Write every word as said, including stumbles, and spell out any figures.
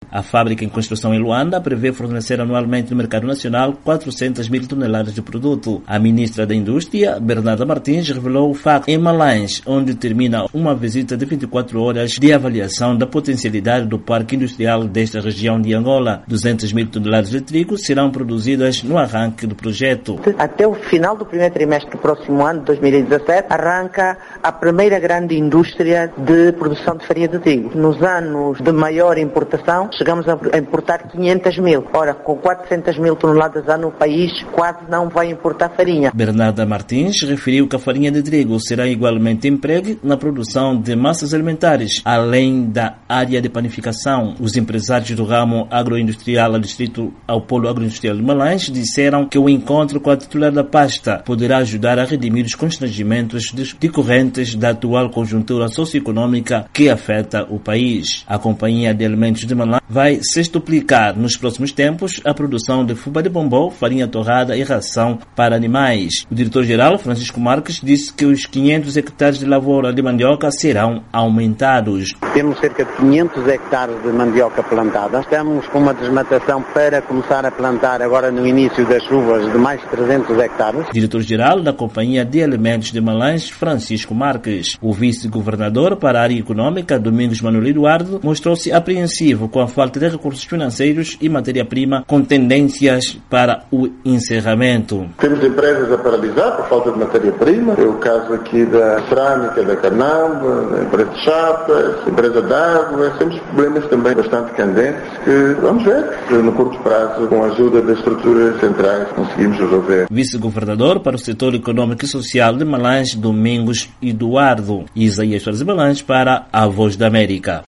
A fábrica em construção em Luanda prevê fornecer anualmente no mercado nacional quatrocentas mil toneladas de produto. A ministra da Indústria, Bernarda Martins, revelou o facto em Malães, onde termina uma visita de vinte e quatro horas de avaliação da potencialidade do parque industrial desta região de Angola. duzentas mil toneladas de trigo serão produzidas no arranque do projeto. Até o final do primeiro trimestre do próximo ano, dois mil e dezassete, arranca a primeira grande indústria de produção de farinha de trigo. Nos anos de maior importação, chegamos a importar quinhentas mil. Ora, com quatrocentas mil toneladas ano, o país quase não vai importar farinha. Bernarda Martins referiu que a farinha de trigo será igualmente empregue na produção de massas alimentares, além da área de panificação. Os empresários do ramo agroindustrial adscrito ao Polo Agroindustrial de Malães disseram que o encontro com a titular da pasta poderá ajudar a redimir os constrangimentos decorrentes da atual conjuntura socioeconômica que afeta o país. A Companhia de Alimentos de Malães vai sextuplicar nos próximos tempos a produção de fubá de bombom, farinha torrada e ração para animais. O diretor-geral, Francisco Marques, disse que os quinhentos hectares de lavoura de mandioca serão aumentados. Temos cerca de quinhentos hectares de mandioca plantada. Estamos com uma desmatação para começar a plantar agora no início das chuvas de mais de trezentos hectares. Diretor-geral da Companhia de Alimentos de Malães, Francisco Marques. O vice-governador para a área econômica, Domingos Manuel Eduardo, mostrou-se apreensivo com a falta de recursos financeiros e matéria-prima com tendências para o encerramento. Temos empresas a paralisar por falta de matéria-prima. É o caso aqui da cerâmica, da Carnamba, da empresa de chapas, empresa de água. Temos problemas também bastante candentes que vamos ver se no curto prazo, com a ajuda das estruturas centrais, conseguimos resolver. Vice-governador para o setor econômico e social de Malães, Domingos Eduardo. Isaías Soares de Malães para a Voz da América.